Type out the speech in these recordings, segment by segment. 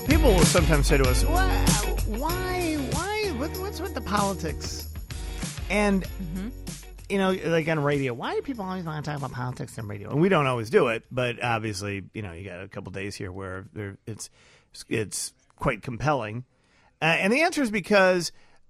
People will sometimes say to us, what's with the politics? And, like on radio, why do people always want to talk about politics on radio? And we don't always do it, but obviously, you got a couple days here where it's quite compelling. And the answer is because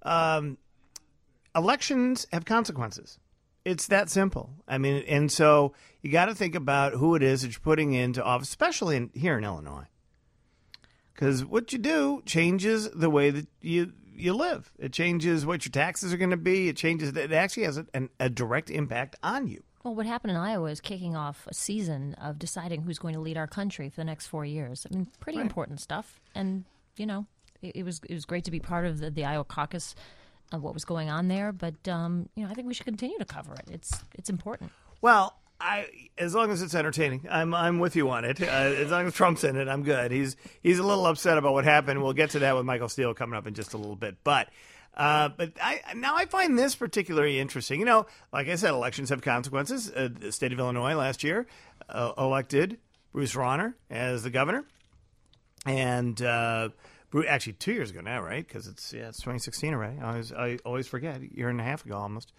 elections have consequences. It's that simple. I mean, and so you got to think about who it is that you're putting into office, especially here in Illinois. Because what you do changes the way that you live. It changes what your taxes are going to be. It actually has a direct impact on you. Well, what happened in Iowa is kicking off a season of deciding who's going to lead our country for the next 4 years. I mean, pretty important stuff. And, it was great to be part of the Iowa caucus of what was going on there. But, I think we should continue to cover it. It's important. Well, as long as it's entertaining, I'm with you on it. As long as Trump's in it, I'm good. He's a little upset about what happened. We'll get to that with Michael Steele coming up in just a little bit. But I find this particularly interesting. Like I said, elections have consequences. The state of Illinois last year elected Bruce Rauner as the governor, and actually 2 years ago now, right? Because it's 2016 already. I always forget. A year and a half ago almost,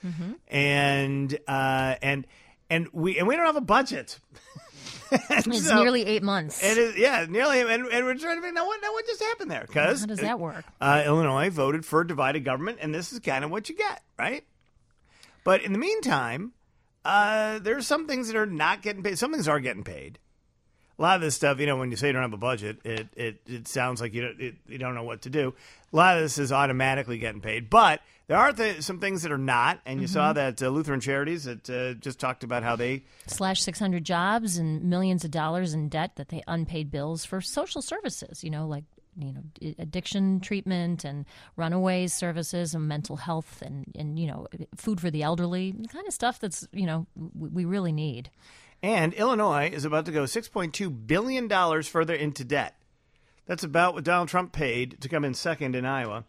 And we don't have a budget. It's nearly 8 months. It is, nearly. And we're trying to figure out what just happened there. Because how does that work? Illinois voted for divided government, and this is kind of what you get, right? But in the meantime, there's some things that are not getting paid. Some things are getting paid. A lot of this stuff, when you say you don't have a budget, it sounds like you don't know what to do. A lot of this is automatically getting paid, but there are some things that are not. And you saw that Lutheran Charities that just talked about how they slash 600 jobs and millions of dollars in debt that they unpaid bills for social services. Like addiction treatment and runaways services and mental health and food for the elderly, the kind of stuff that's we really need. And Illinois is about to go $6.2 billion further into debt. That's about what Donald Trump paid to come in second in Iowa.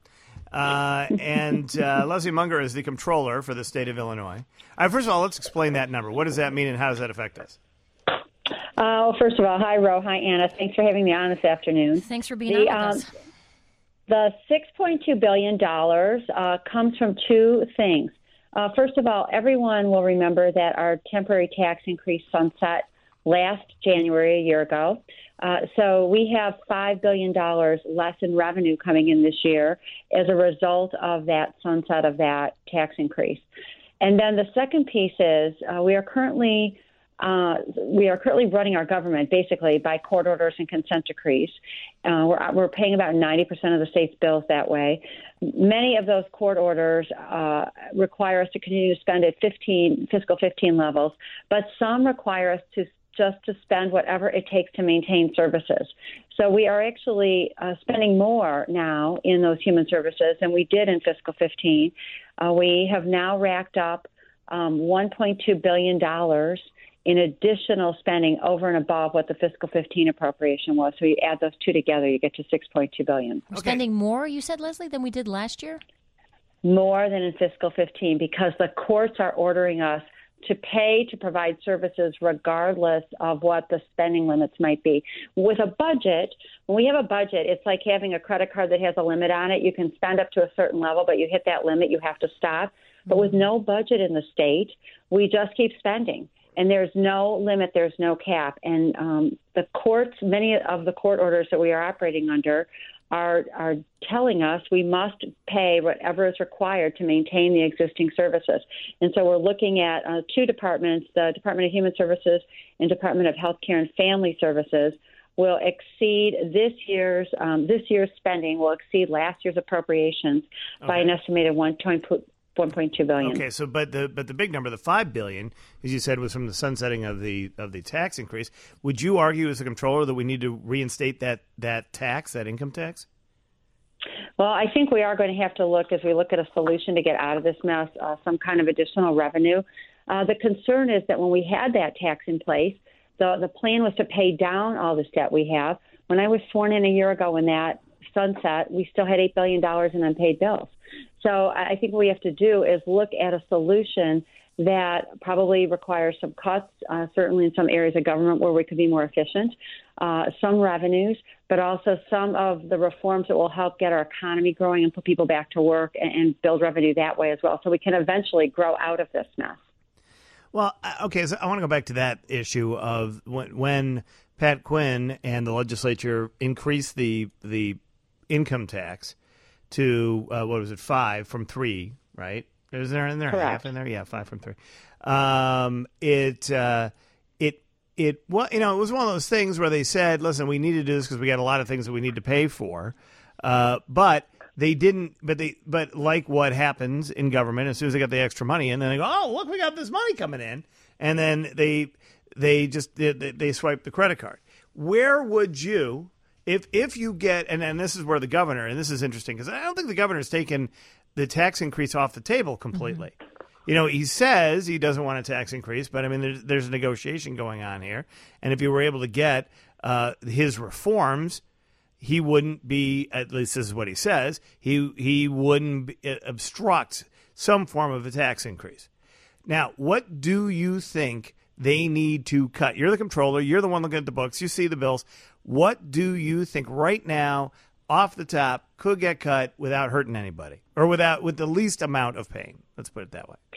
And Leslie Munger is the comptroller for the state of Illinois. First of all, let's explain that number. What does that mean and how does that affect us? First of all, hi, Ro. Hi, Anna. Thanks for having me on this afternoon. Thanks for being on with us. The $6.2 billion comes from two things. First of all, everyone will remember that our temporary tax increase sunset last January, a year ago. So we have $5 billion less in revenue coming in this year as a result of that sunset of that tax increase. And then the second piece is we are currently running our government basically by court orders and consent decrees. We're paying about 90% of the state's bills that way. Many of those court orders require us to continue to spend at fiscal 15 levels, but some require us to spend whatever it takes to maintain services. So we are actually spending more now in those human services than we did in fiscal 15. We have now racked up $1.2 billion in additional spending over and above what the fiscal 15 appropriation was. So you add those two together, you get to $6.2 billion. We're spending more, you said, Leslie, than we did last year? More than in fiscal 15 because the courts are ordering us to pay to provide services regardless of what the spending limits might be. With a budget, when we have a budget, it's like having a credit card that has a limit on it. You can spend up to a certain level, but you hit that limit, you have to stop. But with no budget in the state, we just keep spending. And there's no limit, there's no cap. And the courts, many of the court orders that we are operating under are telling us we must pay whatever is required to maintain the existing services. And so we're looking at two departments, the Department of Human Services and Department of Healthcare and Family Services will exceed this year's spending will exceed last year's appropriations by an estimated $1.2 billion. Okay, so but the big number, the $5 billion, as you said, was from the sunsetting of the tax increase. Would you argue as a comptroller that we need to reinstate that tax, that income tax? Well, I think we are going to have to look, as we look at a solution to get out of this mess, some kind of additional revenue. The concern is that when we had that tax in place, the plan was to pay down all this debt we have. When I was sworn in a year ago when that sunset, we still had $8 billion in unpaid bills. So I think what we have to do is look at a solution that probably requires some cuts, certainly in some areas of government where we could be more efficient, some revenues, but also some of the reforms that will help get our economy growing and put people back to work and build revenue that way as well, so we can eventually grow out of this mess. Well, okay, so I want to go back to that issue of when Pat Quinn and the legislature increased the income tax to, 5 from 3, right? Is there in there Correct. half in there? Yeah, 5 from 3. It was one of those things where they said, listen, we need to do this because we got a lot of things that we need to pay for. But they didn't, but like what happens in government, as soon as they got the extra money in, then they go, oh, look, we got this money coming in. And then they swipe the credit card. Where would you, if you get, and this is where the governor, and this is interesting because I don't think the governor's taken the tax increase off the table completely. Mm-hmm. He says he doesn't want a tax increase, but I mean, there's a negotiation going on here. And if you were able to get his reforms, he wouldn't be, at least this is what he says, he wouldn't obstruct some form of a tax increase. Now, what do you think they need to cut? You're the comptroller. You're the one looking at the books. You see the bills. What do you think right now, off the top, could get cut without hurting anybody or with the least amount of pain? Let's put it that way.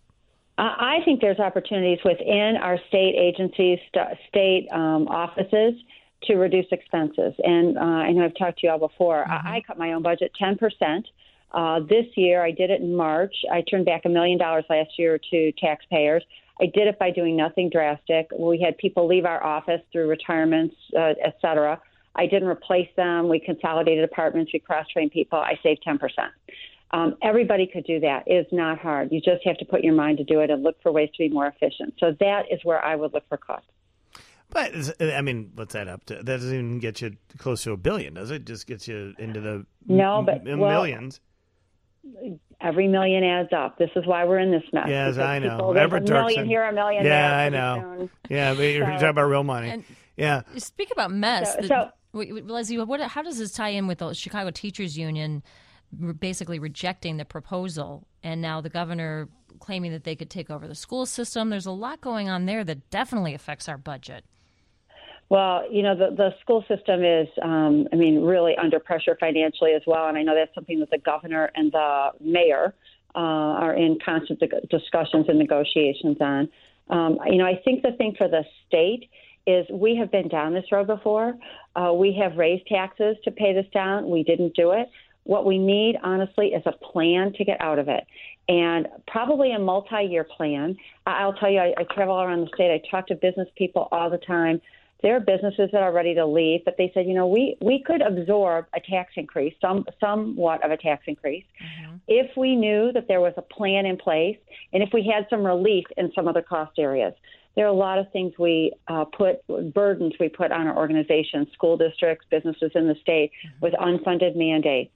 I think there's opportunities within our state agencies, state offices to reduce expenses. And I know I've talked to you all before. Mm-hmm. I cut my own budget 10%. This year, I did it in March. I turned back $1 million last year to taxpayers. I did it by doing nothing drastic. We had people leave our office through retirements, et cetera. I didn't replace them. We consolidated departments. We cross-trained people. I saved 10%. Everybody could do that. It's not hard. You just have to put your mind to do it and look for ways to be more efficient. So that is where I would look for costs. But, I mean, what's that up to? That doesn't even get you close to $1 billion, does it? It just gets you into the millions. Every million adds up. This is why we're in this mess. Yes, I know. There's a million here, a million there. Yeah, I know. Yeah, but you're talking about real money. Yeah. Speak about mess. Leslie, how does this tie in with the Chicago Teachers Union basically rejecting the proposal and now the governor claiming that they could take over the school system? There's a lot going on there that definitely affects our budget. Well, the school system is, really under pressure financially as well. And I know that's something that the governor and the mayor are in constant discussions and negotiations on. I think the thing for the state is we have been down this road before. We have raised taxes to pay this down. We didn't do it. What we need, honestly, is a plan to get out of it, and probably a multi-year plan. I'll tell you, I travel around the state. I talk to business people all the time. There are businesses that are ready to leave, but they said, we could absorb a tax increase, somewhat of a tax increase, if we knew that there was a plan in place and if we had some relief in some other cost areas. There are a lot of things burdens we put on our organizations, school districts, businesses in the state with unfunded mandates.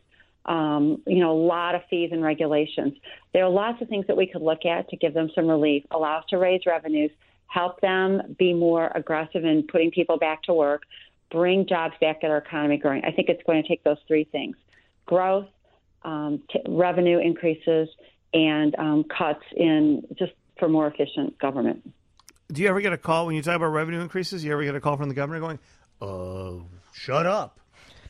A lot of fees and regulations. There are lots of things that we could look at to give them some relief, allow us to raise revenues, help them be more aggressive in putting people back to work, bring jobs back, get our economy growing. I think it's going to take those three things: growth, revenue increases, and cuts in just for more efficient government. Do you ever get a call when you talk about revenue increases? You ever get a call from the governor going, shut up?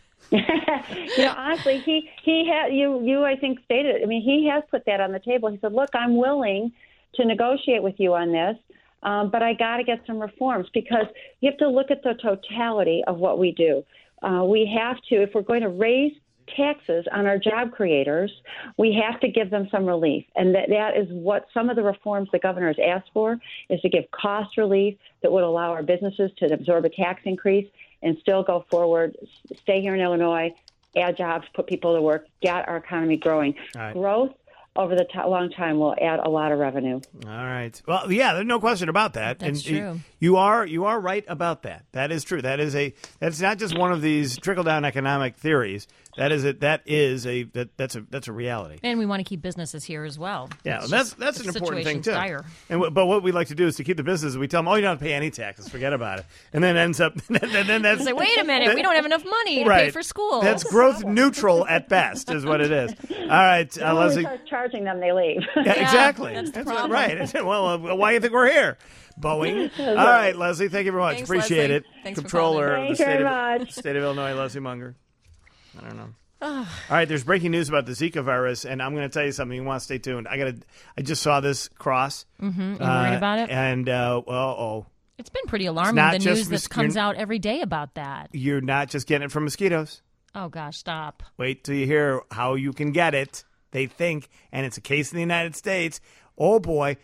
Honestly, he had you I think stated. I mean, he has put that on the table. He said, "Look, I'm willing to negotiate with you on this, but I got to get some reforms because you have to look at the totality of what we do. We have to, if we're going to raise taxes on our job creators, we have to give them some relief, and that is what some of the reforms the governor has asked for is to give cost relief that would allow our businesses to absorb a tax increase and still go forward, stay here in Illinois, add jobs, put people to work, get our economy growing. Right. Growth over the long time will add a lot of revenue. All right. Well, yeah, there's no question about that. That's true. You are right about that. That is true. That's not just one of these trickle-down economic theories. That's a reality. And we want to keep businesses here as well. Yeah, that's an important thing too. Dire. But what we like to do is to keep the businesses. We tell them, you don't have to pay any taxes. Forget about it. And then ends up. then that's. Say, wait a minute, we don't have enough money to pay for school. That's growth neutral at best, is what it is. All right, Leslie. Start charging them, they leave. Yeah, exactly. That's the problem. Right. Well, why do you think we're here? Boeing. All right, Leslie, thank you very much. Thanks, Appreciate Leslie. it. Thanks for Controller calling. of the Thanks very much. State of Illinois, Leslie Munger. I don't know. All right, there's breaking news about the Zika virus, and I'm going to tell you something. You want to stay tuned. I just saw this cross. Mm-hmm. You worried about it? And It's been pretty alarming, not the just news that comes out every day about that. you're not just getting it from mosquitoes. Oh, gosh, stop. Wait till you hear how you can get it. They think, and it's a case in the United States. Oh boy,